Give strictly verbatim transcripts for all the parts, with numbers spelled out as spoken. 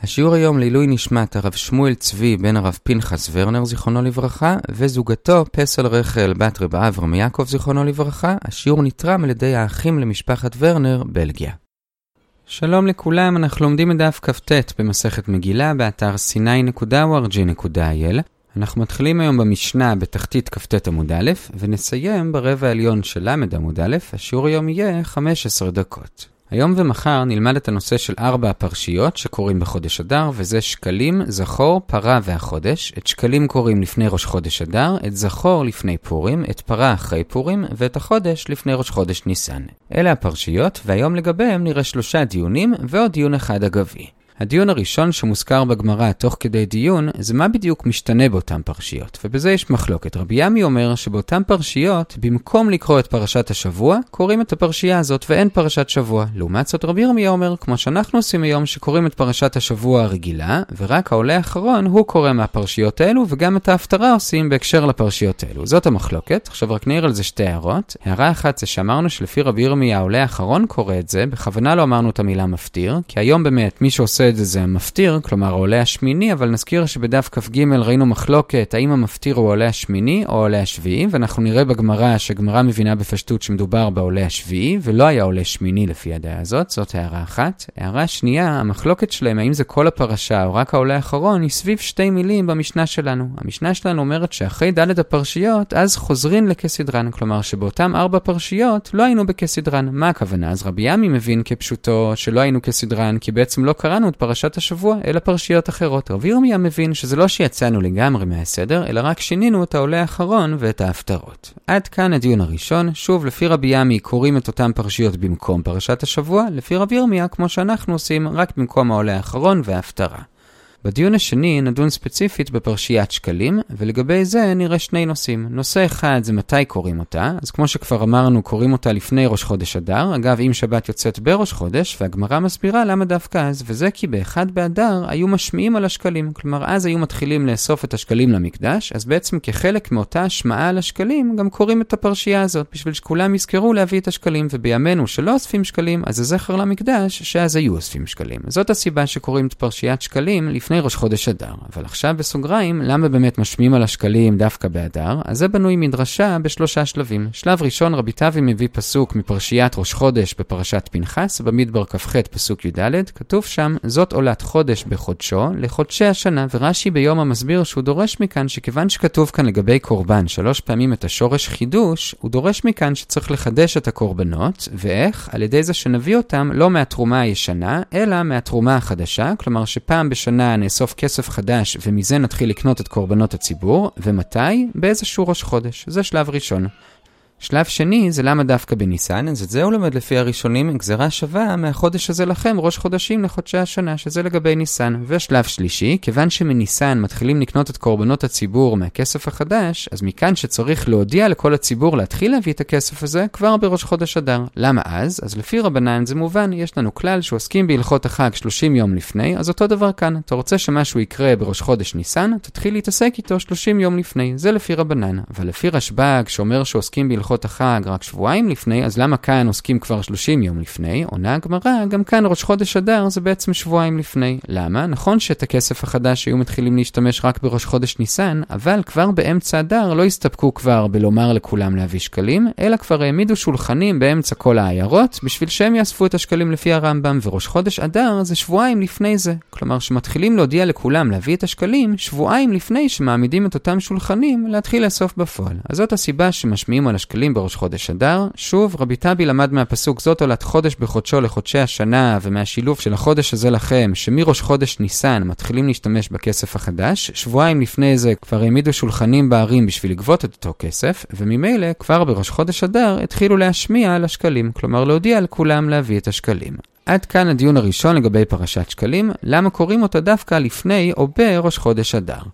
השיעור היום לעילוי נשמת הרב שמואל צבי בן הרב פנחס ורנר זיכרונו לברכה וזוגתו פסל רחל בת רב אברהם יעקב זיכרונו לברכה. השיעור נתרם על ידי האחים למשפחת ורנר, בלגיה. שלום לכולם, אנחנו לומדים את דף כ"ט במסכת מגילה באתר סיני נקודה או אר ג'י נקודה איי אל. אנחנו מתחילים היום במשנה בתחתית כ"ט עמוד א' ונסיים ברבע העליון של למד עמוד א'. השיעור היום יהיה חמש עשרה דקות. היום ומחר נלמד את הנושא של ארבע הפרשיות שקוראים בחודש אדר, וזה שקלים, זכור, פרה והחודש. את שקלים קוראים לפני ראש חודש אדר, את זכור לפני פורים, את פרה אחרי פורים, ואת החודש לפני ראש חודש ניסן. אלה הפרשיות, והיום לגביהם נראה שלושה דיונים ועוד דיון אחד אגבי. הדיון הראשון שמוזכר בגמרא תוך כדי דיון זה מה בדיוק משתנה באותן פרשיות, ובזה יש מחלוקת. רבי ימי אומר שבאותן פרשיות במקום לקרוא את פרשת השבוע קוראים את הפרשייה הזאת ואין פרשת שבוע. לעומת זאת רבי ירמיה אומר כמו שאנחנו עושים היום שקוראים את פרשת השבוע הרגילה ורק העולה האחרון הוא קורא מהפרשיות האלו, וגם את ההפטרה עושים בהקשר לפרשיות האלו. זאת המחלוקת. עכשיו רק נעיר על זה שתי הערות. הערה אחת זה שאמרנו שלפי רבי ירמיה העולה האחרון קורא את זה, בכוונה לא אמרנו את המילה מפטיר, כי היום באמת מי שעושה את זה זה המפטיר, כלומר העולה השמיני, אבל נזכיר שבדף כ"ג ראינו מחלוקת האם המפטיר הוא העולה השמיני או העולה השביעי, ואנחנו נראה בגמרא שגמרא מבינה בפשטות שמדובר בעולה השביעי ולא היה עולה שמיני לפי הדעה הזאת. זאת הערה אחת. הערה שנייה, המחלוקת שלהם האם זה כל הפרשה או רק העולה האחרון היא סביב שתי מילים במשנה שלנו. המשנה שלנו אומרת שאחרי ד' הפרשיות אז חוזרים לכסדרן, כלומר שבאותם ארבע פרשיות לא היינו בכסדרן. מה הכוונה? אז רבי ימי מבין כפשוטו שלא היינו כסדרן כי בעצם לא קראנו את פרשת השבוע אלא פרשיות אחרות. רבי ירמיה מבין שזה לא שיצאנו לגמרי מהסדר אלא רק שינינו את העולה האחרון ואת ההפטרות. עד כאן הדיון הראשון. שוב, לפי רבי ימי קוראים את אותם פרשיות במקום פרשת השבוע, לפי רבי ירמיה כמו שאנחנו עושים רק במקום העולה האחרון וההפטרה. בדיון השני נדון ספציפית בפרשיית שקלים, ולגבי זה נראה שני נושאים. נושא אחד זה מתי קוראים אותה, אז כמו שכבר אמרנו קוראים אותה לפני ראש חודש אדר, אגב אם שבת יוצאת בראש חודש, והגמרא מסבירה למה דווקא אז, וזה כי באחד באדר היו משמיעים על השקלים, כלומר אז היו מתחילים לאסוף את השקלים למקדש, אז בעצם כחלק מאותה השמעה על השקלים גם קוראים את הפרשייה הזאת, בשביל שכולם יזכרו להביא את השקלים, ובימינו שלא אוספים שקלים, אז זה זכר למקדש שאז היו אוספים שקלים. זאת הסיבה שקוראים את פרשיית שקלים לפני ראש חודש אדר. אבל עכשיו בסוגריים, למה באמת משמיעים על השקלים דווקא באדר? אז זה בנוי מדרשה בשלושה שלבים. שלב ראשון, רבי טבי מביא פסוק מפרשיית ראש חודש בפרשת פנחס, במדבר כ"ח פסוק י"ד, כתוב שם, זאת עולת חודש בחודשו לחודשי השנה, ורש"י ביום המסביר שהוא דורש מכאן שכיוון שכתוב כאן לגבי קורבן שלוש פעמים את השורש חידוש, הוא דורש מכאן שצריך לחדש את הקורבנות, ואיך? על ידי זה שנביא אותם לא מהתרומה הישנה, אלא מהתרומה החדשה, כלומר שפעם בשנה נאסוף כסף חדש ומזה נתחיל לקנות את קורבנות הציבור. ומתי? באיזשהו ראש חודש. זה שלב ראשון. שלב שני זה למה דווקא בניסן, אז את זה הוא למד לפי הראשונים גזרה שווה מהחודש הזה לכם ראש חודשים לחודשי השנה, שזה לגבי ניסן. ושלב שלישי, כיוון שמניסן מתחילים לקנות את קורבנות הציבור מהכסף החדש, אז מכאן שצריך להודיע לכל הציבור להתחיל להביא את הכסף הזה כבר בראש חודש אדר. למה אז? אז לפי רבנן זה מובן, יש לנו כלל שעוסקים בהלכות החג שלושים יום לפני, אז אותו דבר כאן. אתה רוצה שמשהו יקרה בראש חודש ניסן, תתחיל להתעסק איתו שלושים יום לפני. זה לפי רבנן. אבל לפי רשב"ג שאומר שעוסקים בהלכות החג רק שבועיים לפני, אז למה כאן עוסקים כבר שלושים יום לפני? עונה הגמרא, גם כאן ראש חודש אדר זה בעצם שבועיים לפני. למה? נכון שאת הכסף החדש היו מתחילים להשתמש רק בראש חודש ניסן, אבל כבר באמצע אדר לא הסתפקו כבר בלומר לכולם להביא שקלים, אלא כבר העמידו שולחנים באמצע כל העיירות בשביל שהם יאספו את השקלים לפי הרמב"ם, וראש חודש אדר זה שבועיים לפני זה. כלומר שמתחילים להודיע לכולם להביא את השקלים שבועיים לפני שמעמידים את אותם שולחנים להתחיל לאסוף בפועל. אז זאת הסיבה שמשמיעים על השקלים בראש חודש אדר. שוב, רבי טבי למד מהפסוק זאת עולת חודש בחודשו לחודשי השנה, ומהשילוב של החודש הזה לכם, שמראש חודש ניסן מתחילים להשתמש בכסף החדש, שבועיים לפני זה כבר העמידו שולחנים בערים בשביל לגבות את אותו כסף, וממילא כבר בראש חודש אדר התחילו להשמיע על השקלים, כלומר להודיע לכולם להביא את השקלים. עד כאן הדיון הראשון לגבי פרשת שקלים, למה קוראים אותה דווקא לפני או בראש חודש אדר.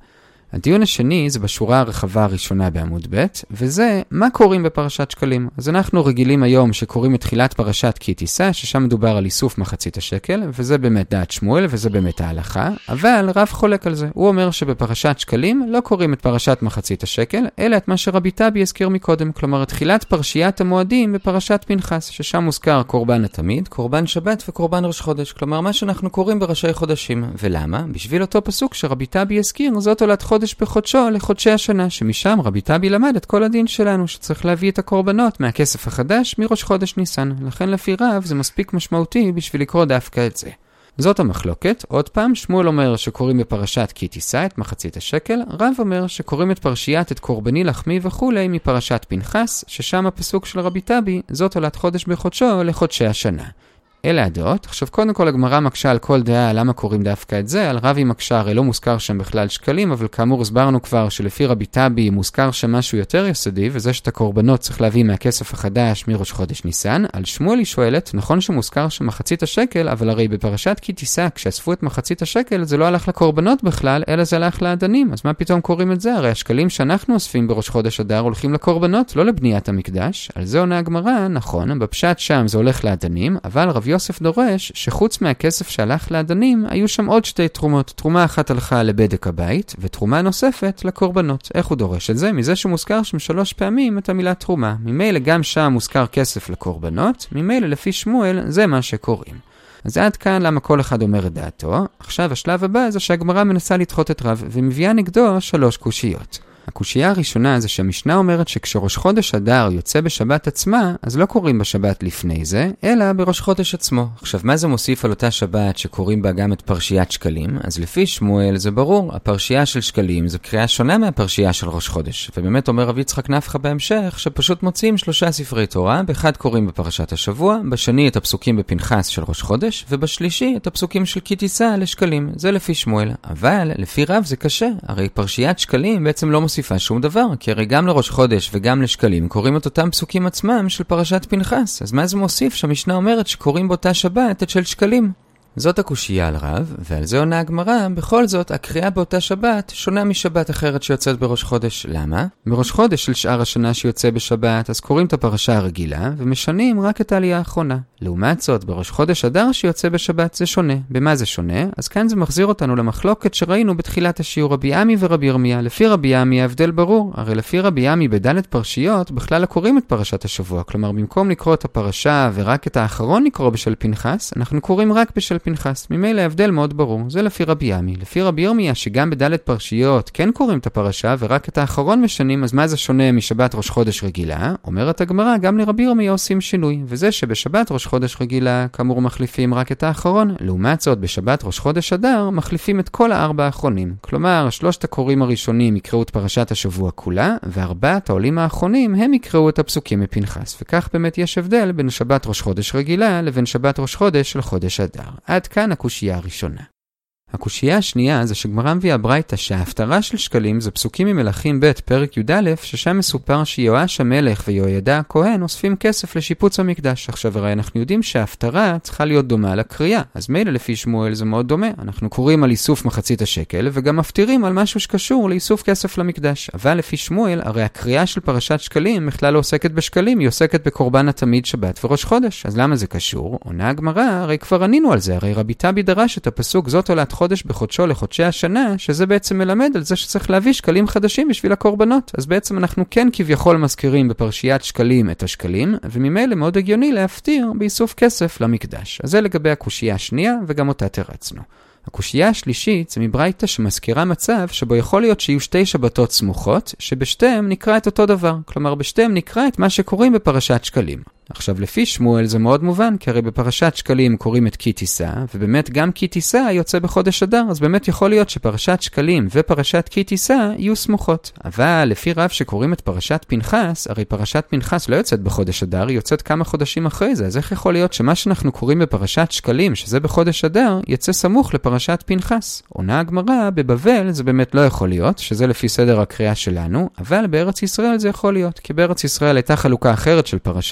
הדיון השני זה בשורה הרחבה הראשונה בעמוד ב', וזה מה קוראים בפרשת שקלים. אז אנחנו רגילים היום שקוראים את תחילת פרשת כי תישא, ששם מדובר על איסוף מחצית השקל, וזה באמת דעת שמואל, וזה באמת ההלכה, אבל רב חולק על זה. הוא אומר שבפרשת שקלים לא קוראים את פרשת מחצית השקל, אלא את מה שרבי טבי הזכיר מקודם, כלומר תחילת פרשיית המועדים בפרשת פנחס, ששם מוזכר קורבן התמיד, קורבן שבת וקורבן ראש חודש, כלומר מה שאנחנו קוראים בראשי חודשים. ולמה? בשביל אותו פסוק שרבי טבי הזכיר, זאת עולת חודש בחודשו לחודשי השנה, שמשם רבי טבי למד את כל הדין שלנו, שצריך להביא את הקורבנות מהכסף החדש מראש חודש ניסן. לכן לפי רב זה מספיק משמעותי בשביל לקרוא דווקא את זה. זאת המחלוקת. עוד פעם, שמואל אומר שקוראים בפרשת כי תישא את מחצית השקל, רב אומר שקוראים את פרשיית את קורבני לחמי וכולי מפרשת פנחס, ששם הפסוק של רבי טבי, זאת עולת חודש בחודשו לחודשי השנה. אלה הדעות. עכשיו קודם כל הגמרא מקשה על כל דעה למה קוראים דווקא את זה. על רבי מקשה הרי לא מוזכר שם בכלל שקלים, אבל כאמור הסברנו כבר שלפי רבי טבי מוזכר שם משהו יותר יסודי, וזה שאת הקורבנות צריך להביא מהכסף החדש מראש חודש ניסן. על שמואל היא שואלת, נכון שמוזכר שם מחצית השקל, אבל הרי בפרשת כי תישא כשאספו את מחצית השקל זה לא הלך לקורבנות בכלל, אלא זה הלך לאדנים. אז מה פתאום קוראים את זה? הרי השקלים שאנחנו אוספים בראש חודש אדר הולכים לקורבנות, לא לבניית המקדש. על זה עונה הגמרא, נכון, בפשט שם זה הולך לאדנים, אבל רב יוסף דורש שחוץ מהכסף שהלך לאדנים, היו שם עוד שתי תרומות. תרומה אחת הלכה לבדק הבית, ותרומה נוספת לקורבנות. איך הוא דורש את זה? מזה שמוזכר שם שלוש פעמים את המילה תרומה. ממילא גם שם מוזכר כסף לקורבנות, ממילא לפי שמואל זה מה שקוראים. אז עד כאן למה כל אחד אומר את דעתו. עכשיו השלב הבא זה שהגמרא מנסה לדחות את רב, ומביאה נגדו שלוש קושיות. הקושייה הראשונה זה שהמשנה אומרת שכשראש חודש אדר יוצא בשבת עצמה, אז לא קוראים בשבת לפני זה, אלא בראש חודש עצמו. עכשיו, מה זה מוסיף על אותה שבת שקוראים בה גם את פרשיית שקלים? אז לפי שמואל זה ברור, הפרשייה של שקלים זו קריאה שונה מהפרשייה של ראש חודש. ובאמת אומר רב יצחק נפחא בהמשך, שפשוט מוצאים שלושה ספרי תורה, באחד קוראים בפרשת השבוע, בשני את הפסוקים בפנחס של ראש חודש, ובשלישי את הפסוקים של כי תישא לשקלים. זה לפי שמואל. אבל לפי רב זה קשה. הרי פרשיית שקלים בעצם לא מוסיפה שום דבר, כי הרי גם לראש חודש וגם לשקלים קוראים את אותם פסוקים עצמם של פרשת פנחס. אז מה זה מוסיף שהמשנה אומרת שקוראים באותה שבת את של שקלים? זאת הקושייה על רב, ועל זה עונה הגמרא, בכל זאת הקריאה באותה שבת שונה משבת אחרת שיוצאת בראש חודש. למה? בראש חודש של שאר השנה שיוצא בשבת, אז קוראים את הפרשה הרגילה, ומשנים רק את העלייה האחרונה. לעומת זאת, בראש חודש אדר שיוצא בשבת זה שונה. במה זה שונה? אז כאן זה מחזיר אותנו למחלוקת שראינו בתחילת השיעור רבי עמי ורבי ירמיה. לפי רבי עמי ההבדל ברור, הרי לפי רבי עמי בדלת פרשיות בכלל קוראים את פרשת השבוע, כלומר במקום לקרוא את הפרשה ורק את האחרון לקרוא בשל פנחס, אנחנו קוראים רק בשל פנחס. ממילא ההבדל מאוד ברור. זה לפי רבי עמי. לפי רבי ירמיה שגם בדלת פרשיות כן קוראים את הפרשה ורק את האחרון משנים, אז מה זה שונה משבת ראש חודש רגילה? אומרת הגמרא, גם לרבי ירמיה עושים שינוי, וזה שבשבת ראש חודש רגילה כאמור מחליפים רק את האחרון, לעומת זאת בשבת ראש חודש אדר מחליפים את כל הארבע האחרונים. כלומר, שלושת הקוראים הראשונים יקראו את פרשת השבוע כולה, וארבעת העולים האחרונים הם יקראו את הפסוקים מפנחס. וכך באמת יש הבדל בין שבת ראש חודש רגילה לבין שבת ראש חודש של חודש אדר. עד כאן הקושייה הראשונה. הקושייה השנייה זה שגמרא מביאה ברייתא שההפטרה של שקלים זה פסוקים ממלכים ב' פרק י"א, ששם מסופר שיואש המלך ויהוידע הכהן אוספים כסף לשיפוץ המקדש. עכשיו הרי אנחנו יודעים שההפטרה צריכה להיות דומה לקריאה, אז מילא לפי שמואל זה מאוד דומה. אנחנו קוראים על איסוף מחצית השקל וגם מפטירים על משהו שקשור לאיסוף כסף למקדש. אבל לפי שמואל הרי הקריאה של פרשת שקלים בכלל לא עוסקת בשקלים, היא עוסקת בקורבן התמיד שבת וראש חודש. אז למה זה קשור? עונה הגמרא, הרי כבר ענינו על זה, הרי רבי טבי דרש את הפסוק זאת עולת חודש בחודשו לחודשי השנה, שזה בעצם מלמד על זה שצריך להביא שקלים חדשים בשביל הקורבנות. אז בעצם אנחנו כן כביכול מזכירים בפרשיית שקלים את השקלים, וממילא מאוד הגיוני להפטיר באיסוף כסף למקדש. אז זה לגבי הקושייה השנייה, וגם אותה תרצנו. הקושייה השלישית זה מברייתא שמזכירה מצב שבו יכול להיות שיהיו שתי שבתות סמוכות, שבשתיהם נקרא את אותו דבר. כלומר, בשתיהם נקרא את מה שקוראים בפרשת שקלים. עכשיו, לפי שמואל זה מאוד מובן, כי הרי בפרשת שקלים קוראים את כי תישא, ובאמת גם כי תישא יוצא בחודש אדר, אז באמת יכול להיות שפרשת שקלים ופרשת כי תישא יהיו סמוכות. אבל לפי רב שקוראים את פרשת פנחס, הרי פרשת פנחס לא יוצאת בחודש אדר, היא יוצאת כמה חודשים אחרי זה. אז איך יכול להיות שמה שאנחנו קוראים בפרשת שקלים, שזה בחודש אדר, יצא סמוך לפרשת פנחס? עונה הגמרא, בבבל זה באמת לא יכול להיות, שזה לפי סדר הקריאה שלנו, אבל בארץ ישראל זה יכול להיות, כי בארץ ישראל הייתה חלוקה אחרת של פרשות, הם היו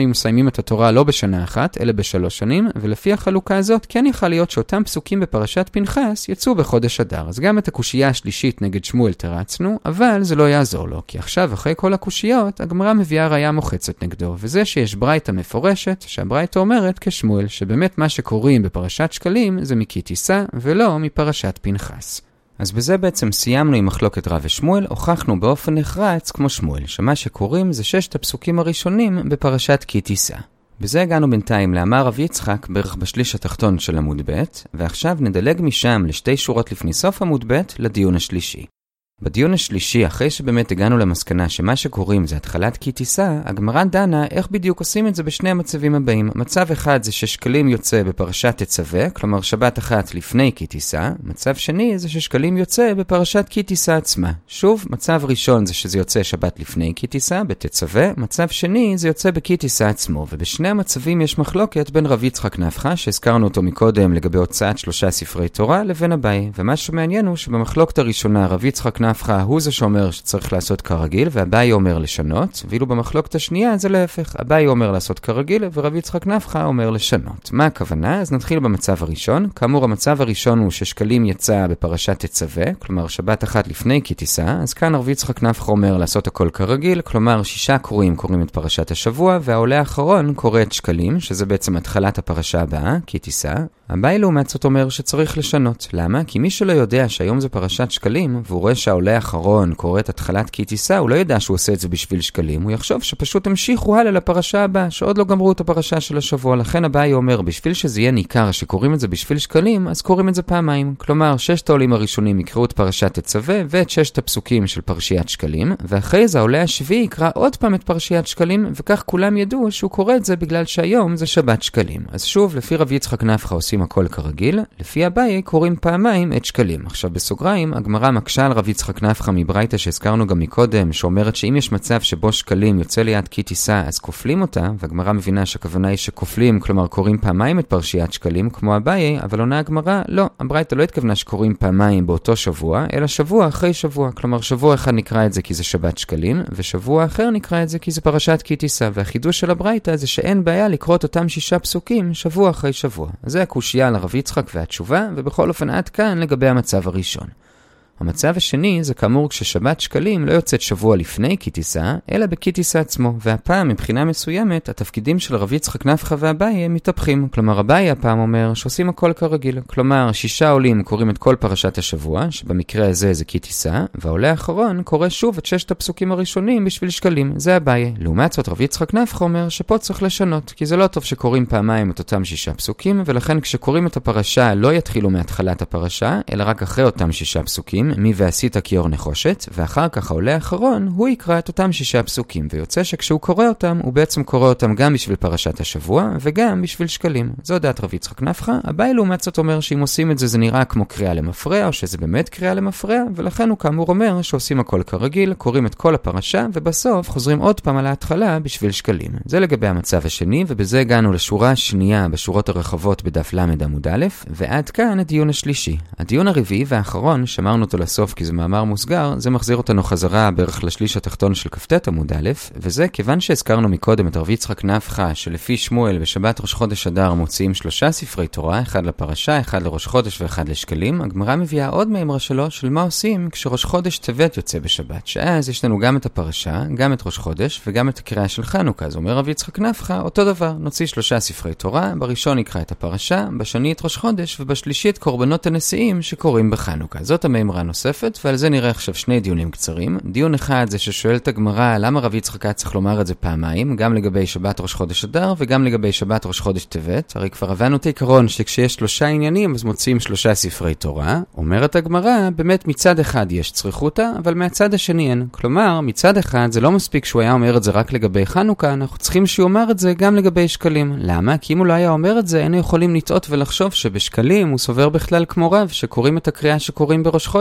מסיימים את התורה לא בשנה אחת, אלא בשלוש שנים, ולפי החלוקה הזאת כן יכל להיות שאותם פסוקים בפרשת פנחס יצאו בחודש אדר. אז גם את הקושייה השלישית נגד שמואל תרצנו, אבל זה לא יעזור לו, כי עכשיו אחרי כל הקושיות, הגמרא מביאה ראיה מוחצת נגדו, וזה שיש ברייתא מפורשת, שהברייתא אומרת כשמואל, שבאמת מה שקוראים בפרשת שקלים זה מכי תישא, ולא מפרשת פנחס. אז בזה בעצם סיימנו עם מחלוקת רב ושמואל, הוכחנו באופן נחרץ כמו שמואל, שמה שקוראים זה ששת הפסוקים הראשונים בפרשת כי תישא. בזה הגענו בינתיים לאמר רב יצחק בערך בשליש התחתון של עמוד ב', ועכשיו נדלג משם לשתי שורות לפני סוף עמוד ב' לדיון השלישי. בדיון השלישי, אחרי שבאמת הגענו למסקנה שמה שקוראים זה התחלת כי תישא, הגמרא דנה איך בדיוק עושים את זה בשני המצבים הבאים. מצב אחד זה ששקלים יוצא בפרשת תצווה, כלומר שבת אחת לפני כי תישא. מצב שני זה ששקלים יוצא בפרשת כי תישא עצמה. שוב, מצב ראשון זה שזה יוצא שבת לפני כי תישא, בתצווה. מצב שני זה יוצא בכי תישא עצמו, ובשני המצבים יש מחלוקת בין רב יצחק נפחא, שהזכרנו אותו מקודם לגבי הוצאת שלושה ספרי תורה, לבין אביי. ומה שמעניין הוא שבמחלוקת הראשונה רב יצחק נפחא הוא זה שאומר שצריך לעשות כרגיל, ואביי אומר לשנות, ואילו במחלוקת השנייה זה להפך. אביי אומר לעשות כרגיל, ורב יצחק נפחא אומר לשנות. מה הכוונה? אז נתחיל במצב הראשון. כאמור, המצב הראשון הוא ששקלים יצא בפרשת תצווה, כלומר שבת אחת לפני כי תישא, אז כאן רב יצחק נפחא אומר לעשות הכל כרגיל, כלומר שישה קוראים קוראים את פרשת השבוע, והעולה האחרון קורא את שקלים, שזה בעצם התחלת הפרשה הבאה, כי תישא. אביי לעומת זאת אומר שצריך לשנות. למה? כי מי שלא יודע שהיום זה פרשת שקלים, והוא רואה שהעולה האחרון קורא את התחלת כי תישא, הוא לא יודע שהוא עושה את זה בשביל שקלים, הוא יחשוב שפשוט המשיכו הלאה לפרשה הבאה, שעוד לא גמרו את הפרשה של השבוע. לכן אביי אומר, בשביל שזה יהיה ניכר שקוראים את זה בשביל שקלים, אז קוראים את זה פעמיים. כלומר, ששת העולים הראשונים יקראו את פרשת תצווה, ואת ששת הפסוקים של פרשיית שקלים, ואחרי זה העולה השביעי יקרא עוד פעם את פרשיית שקלים, וכך כולם ידעו שהוא קורא את זה בגלל שהיום זה שבת שקלים. אז שוב, לפי רב יצחק נפחא עושים הכל כרגיל, לפי אביי קוראים פעמיים את שקלים. עכשיו בסוגריים, הגמרא מקשה על רב יצחק נפחא מברייתא שהזכרנו גם מקודם, שאומרת שאם יש מצב שבו שקלים יוצא ליד כי תישא, אז כופלים אותה, והגמרא מבינה שהכוונה היא שכופלים, כלומר קוראים פעמיים את פרשיית שקלים, כמו אביי, אבל עונה הגמרא, לא, הברייתא לא התכוונה שקוראים פעמיים באותו שבוע, אלא שבוע אחרי שבוע. כלומר שבוע אחד נקרא את זה כי זה שבת שקלים, ושבוע אחר נקרא את זה כי זה פרשת כי תישא. והחידוש של הברייתא זה שאין בעיה לקרוא את אותם שישה פסוקים שבוע אחרי שבוע. אז זה הקושיה על הרב יצחק והתשובה, ובכל אופן עד כאן לגבי המצב הראשון. המצב השני זה כאמור כששבת שקלים לא יוצאת שבוע לפני כי תישא, אלא בכי תישא עצמו, והפעם מבחינה מסוימת התפקידים של רב יצחק נפחא ואביי מתהפכים. כלומר אביי הפעם אומר שעושים הכל כרגיל, כלומר שישה עולים קוראים את כל פרשת השבוע, שבמקרה הזה זה כי תישא, והעולה האחרון קורא שוב את ששת הפסוקים הראשונים בשביל שקלים, זה אביי. לעומת זאת רב יצחק נפחא אומר שפה צריך לשנות, כי זה לא טוב שקוראים פעמיים את אותם שישה פסוקים, ולכן כשקוראים את הפרשה לא יתחילו מהתחלת הפרשה, אלא רק אחרי אותם שישה פסוקים, מי ועשית כיור נחושת, ואחר כך העולה האחרון הוא יקרא את אותם שישה פסוקים, ויוצא שכשהוא קורא אותם, הוא בעצם קורא אותם גם בשביל פרשת השבוע, וגם בשביל שקלים. זו דעת רב יצחק נפחא. אביי לעומת זאת אומר שאם עושים את זה, זה נראה כמו קריאה למפרע, או שזה באמת קריאה למפרע, ולכן הוא כאמור אומר שעושים הכל כרגיל, קוראים את כל הפרשה, ובסוף חוזרים עוד פעם על ההתחלה בשביל שקלים. זה לגבי המצב השני, ובזה הגענו לשורה השנייה בשורות הרחבות בדף למד עמוד א', ועד כאן הדיון השלישי. הדיון הרביעי והאחרון, שמרנו אותו לסוף כי זה מאמר מוסגר, זה מחזיר אותנו חזרה בערך לשליש התחתון של כ"ט עמוד א', וזה כיוון שהזכרנו מקודם את רב יצחק נפחא שלפי שמואל בשבת ראש חודש אדר מוציאים שלושה ספרי תורה, אחד לפרשה, אחד לראש חודש ואחד לשקלים. הגמרא מביאה עוד מאמרה שלו של מה עושים כשראש חודש טבת יוצא בשבת, שאז יש לנו גם את הפרשה, גם את ראש חודש וגם את הקריאה של חנוכה. אז אומר רב יצחק נפחא אותו דבר, נוציא שלושה ספרי תורה, בראשון נקרא את הפרשה, בשני את ראש חודש ובשלישית קורבנות הנשיאים שקוראים בחנוכה. זאת המאמרה נוספת, ועל זה נראה עכשיו שני דיונים קצרים. דיון אחד זה ששואל את הגמרא למה רב יצחק היה צריך לומר את זה פעמיים, גם לגבי שבת ראש חודש אדר וגם לגבי שבת ראש חודש טבת. הרי כבר הבנו את העיקרון שכשיש שלושה עניינים אז מוצאים שלושה ספרי תורה. אומרת הגמרא, באמת מצד אחד יש צריכותה, אבל מהצד השני אין. כלומר, מצד אחד זה לא מספיק שהוא היה אומר את זה רק לגבי חנוכה, אנחנו צריכים שהוא אומר את זה גם לגבי שקלים. למה? כי אם הוא לא היה אומר את זה, היינו יכולים לטעות ולחשוב שבשקלים הוא סובר בכלל כמו רב שקוראים את הקריאה שקוראים בראש חודש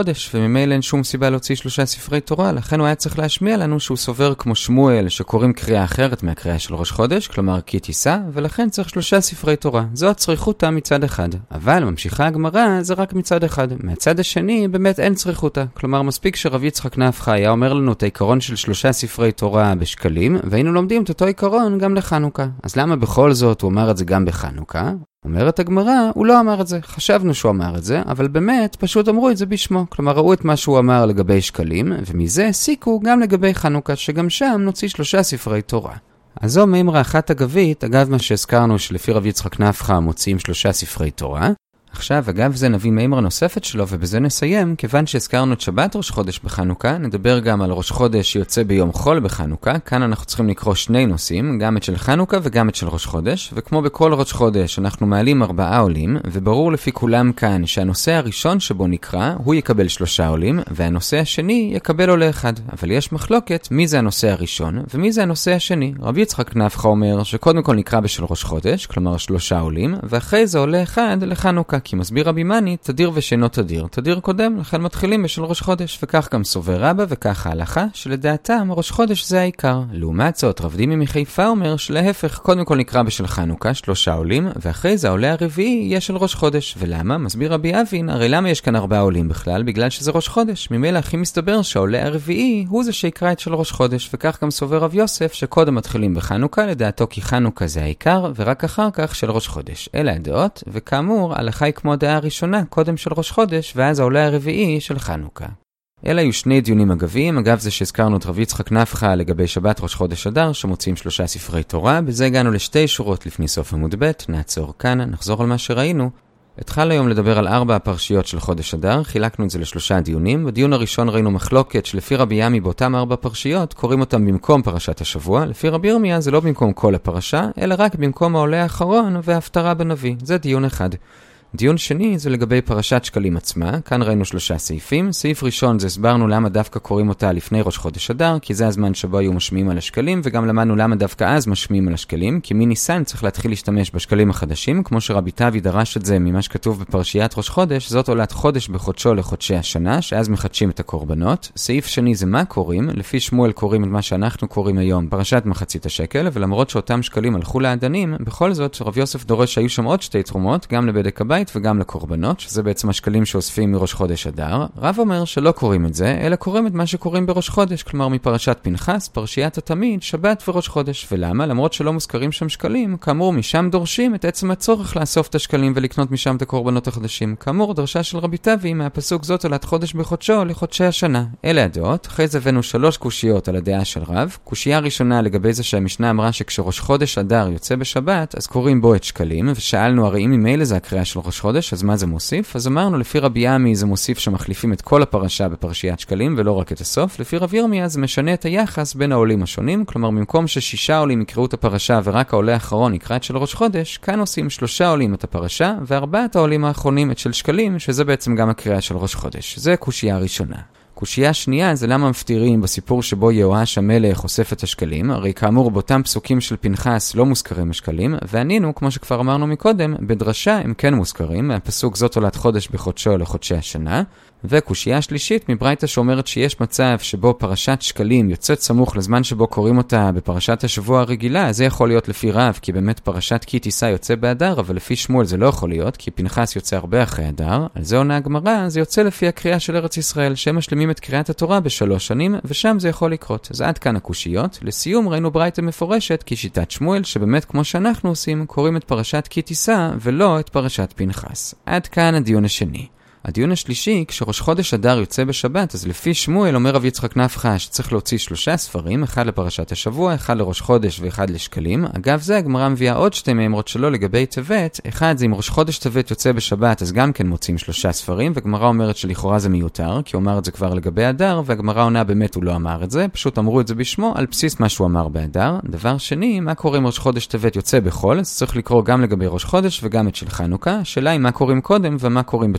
חודש, וממילא אין שום סיבה להוציא שלושה ספרי תורה, לכן הוא היה צריך להשמיע לנו שהוא סובר כמו שמואל, שקוראים קריאה אחרת מהקריאה של ראש חודש, כלומר כי תישא, ולכן צריך שלושה ספרי תורה. זו הצריכותה מצד אחד. אבל ממשיכה הגמרא, זה רק מצד אחד. מהצד השני, באמת אין צריכותה. כלומר, מספיק שרב יצחק נפחא היה אומר לנו את העיקרון של שלושה ספרי תורה בשקלים, והיינו לומדים את אותו עיקרון גם לחנוכה. אז למה בכל זאת הוא אמר את זה גם בחנוכה? אומרת הגמרא, הוא לא אמר את זה. חשבנו שהוא אמר את זה, אבל באמת פשוט אמרו את זה בשמו. כלומר, ראו את מה שהוא אמר לגבי שקלים, ומזה הסיקו גם לגבי חנוכה, שגם שם נוציא שלושה ספרי תורה. אז זו מימרה אחת אגבית, אגב מה שהזכרנו שלפי רב יצחק נפחא מוציאים שלושה ספרי תורה. עכשיו, אגב זה נביא מימרה נוספת שלו, ובזה נסיים, כיוון שהזכרנו את שבת ראש חודש בחנוכה, נדבר גם על ראש חודש שיוצא ביום חול בחנוכה. כאן אנחנו צריכים לקרוא שני נושאים, גם את של חנוכה וגם את של ראש חודש, וכמו בכל ראש חודש אנחנו מעלים ארבעה עולים, וברור לפי כולם כאן שהנושא הראשון שבו נקרא, הוא יקבל שלושה עולים, והנושא השני יקבל עולה אחד. אבל יש מחלוקת מי זה הנושא הראשון, ומי זה הנושא השני. רב יצחק נפחא אומר שקודם כל נקרא בשל ראש חודש, כלומר שלושה עולים, ואחרי זה עולה אחד לחנוכה. כי מסביר רבי מני, תדיר ושאינו תדיר. תדיר קודם, לכן מתחילים בשל ראש חודש, וכך גם סובר רבא וכך ההלכה, שלדעתם ראש חודש זה העיקר. לעומת זאת, רב דימי מחיפה אומר שלהפך, קודם כל נקרא בשל חנוכה, שלושה עולים, ואחרי זה העולה הרביעי יהיה של ראש חודש. ולמה? מסביר רבי אבין, הרי למה יש כאן ארבעה עולים בכלל? בגלל שזה ראש חודש. ממילא הכי מסתבר שהעולה הרביעי הוא זה שיקרא את של ראש חודש, וכך גם סובר רב יוסף שקודם מתחילים בחנוכה, לדעתו כי חנוכה זה העיקר, ורק אחר כך של ראש חודש. אלה הדעות, וכאמור, ההלכה היא כמו הדעה הראשונה, קודם של ראש חודש, ואז העולה הרביעי של חנוכה. אלה היו שני דיונים אגביים, אגב זה שהזכרנו את רב יצחק נפחא לגבי שבת ראש חודש אדר, שמוצאים שלושה ספרי תורה, בזה הגענו לשתי שורות לפני סוף עמוד ב', נעצור כאן, נחזור על מה שראינו. התחל היום לדבר על ארבע הפרשיות של חודש אדר, חילקנו את זה לשלושה דיונים. בדיון הראשון ראינו מחלוקת שלפי רבי ימי באותם ארבע פרשיות קוראים אותם במקום פרשת השבוע, לפי רבי ירמיה זה לא במקום כל הפרשה, אלא רק במקום העולה האחרון וההפטרה בנביא. זה דיון אחד. דיון שני זה לגבי פרשת שקלים עצמה, כאן ראינו שלושה סעיפים. סעיף ראשון זה הסברנו למה דווקא קוראים אותה לפני ראש חודש אדר, כי זה הזמן שבו היו משמיעים על השקלים, וגם למדנו למה דווקא אז משמיעים על השקלים, כי מניסן צריך להתחיל להשתמש בשקלים החדשים, כמו שרבי טבי דרש את זה ממה שכתוב בפרשיית ראש חודש, זאת עולת חודש בחודשו לחודשי השנה, שאז מחדשים את הקורבנות. סעיף שני זה מה קוראים, לפי שמואל קוראים את מה שאנחנו קוראים היום, פרשת מחצית השקל, ולמרות שאותם שקלים הלכו לעדנים, בכל זאת רב יוסף דורש שהיו שם עוד שתי תרומות, גם לבדק הבית וגם לקורבנות, שזה בעצם השקלים שאוספים מראש חודש אדר. רב אומר שלא קוראים את זה, אלא קוראים את מה שקוראים בראש חודש, כלומר מפרשת פנחס, פרשיית התמיד, שבת וראש חודש. ולמה? למרות שלא מוזכרים שם שקלים, כאמור משם דורשים את עצם הצורך לאסוף את השקלים ולקנות משם את הקורבנות החדשים. כאמור דרשה של רבי טבי מהפסוק זאת עולת חודש בחודשו לחודשי השנה. אלה הדעות. אחרי זה הבאנו שלוש קושיות על הדעה של רב. קושייה ראשונה לגבי זה שהמשנה אמרה שכשראש חודש אדר יוצא בשבת, אז קוראים בו את שקלים, ושאלנו הרי אם ממילא זה הקריאה של ראש חודש, אז מה זה מוסיף? אז אמרנו לפי רבי ימי זה מוסיף שמחליפים את כל הפרשה בפרשיית שקלים ולא רק את הסוף. לפי רב ירמיה זה משנה את היחס בין העולים השונים, כלומר במקום ששישה עולים יקראו את הפרשה ורק העולה האחרון יקרא את של ראש חודש, כאן עושים שלושה עולים את הפרשה וארבעת העולים האחרונים את של שקלים, שזה בעצם גם הקריאה של ראש חודש. זה קושייה ראשונה. קושייה שנייה זה למה מפטירים בסיפור שבו יהואש המלך אוסף את השקלים, הרי כאמור באותם פסוקים של פנחס לא מוזכרים השקלים, וענינו, כמו שכבר אמרנו מקודם, בדרשה הם כן מוזכרים, מהפסוק זאת עולת חודש בחודשו לחודשי השנה. וקושייה שלישית מברייתא שאומרת שיש מצב שבו פרשת שקלים יוצאת סמוך לזמן שבו קוראים אותה בפרשת השבוע הרגילה, זה יכול להיות לפי רב, כי באמת פרשת כי תישא יוצא באדר, אבל לפי שמואל זה לא יכול להיות, כי פנחס יוצא הרבה אחרי אדר. על זה עונה הגמרא, זה יוצא לפי הקריאה של ארץ ישראל, שהם משלימים את קריאת התורה בשלוש שנים, ושם זה יכול לקרות. אז עד כאן הקושיות. לסיום ראינו ברייתא מפורשת, כי שיטת שמואל, שבאמת כמו שאנחנו עושים, קוראים את פרשת כי תישא ולא את פרשת פנחס. עד כאן הדיון השני. הדיון השלישי, כשראש חודש אדר יוצא בשבת, אז לפי שמואל אומר רב יצחק נפחא שצריך להוציא שלושה ספרים, אחד לפרשת השבוע, אחד לראש חודש ואחד לשקלים. אגב זה הגמרא מביאה עוד שתי מאמרות שלו לגבי טבת. אחד זה אם ראש חודש טבת יוצא בשבת, אז גם כן מוצאים שלושה ספרים, וגמרא אומרת שלכאורה זה מיותר, כי הוא אמר את זה כבר לגבי אדר, והגמרא עונה באמת הוא לא אמר את זה, פשוט אמרו את זה בשמו על בסיס מה שהוא אמר באדר. דבר שני, מה קורה אם ראש חודש טבת יוצא בחול? אז צריך לקרוא גם לגבי ראש חודש וגם את של חנוכה. השאלה היא מה קוראים קודם ומה קוראים בתור רביעי.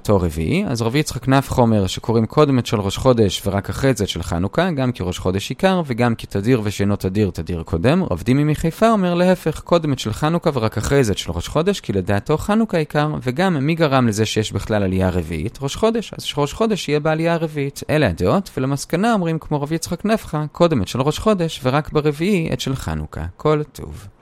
ברביעי, אז רבי יצחק נפחא אומר שקוראים קודם את של ראש חודש ורק אחרי זה את של חנוכה, גם כי ראש חודש עיקר וגם כי תדיר ושאינו תדיר תדיר קודם. רב דימי מחיפה אומר להפך, קודם את של חנוכה ורק אחרי זה את של ראש חודש, כי לדעתו חנוכה עיקר, וגם מי גרם לזה שיש בכלל עלייה רביעית? ראש חודש, אז שראש חודש יהיה בעלייה הרביעית. אלה הדעות, ולמסקנה אומרים כמו רב יצחק נפחא, קודם את של ראש חודש ורק ברביעי את של חנוכה. כל טוב.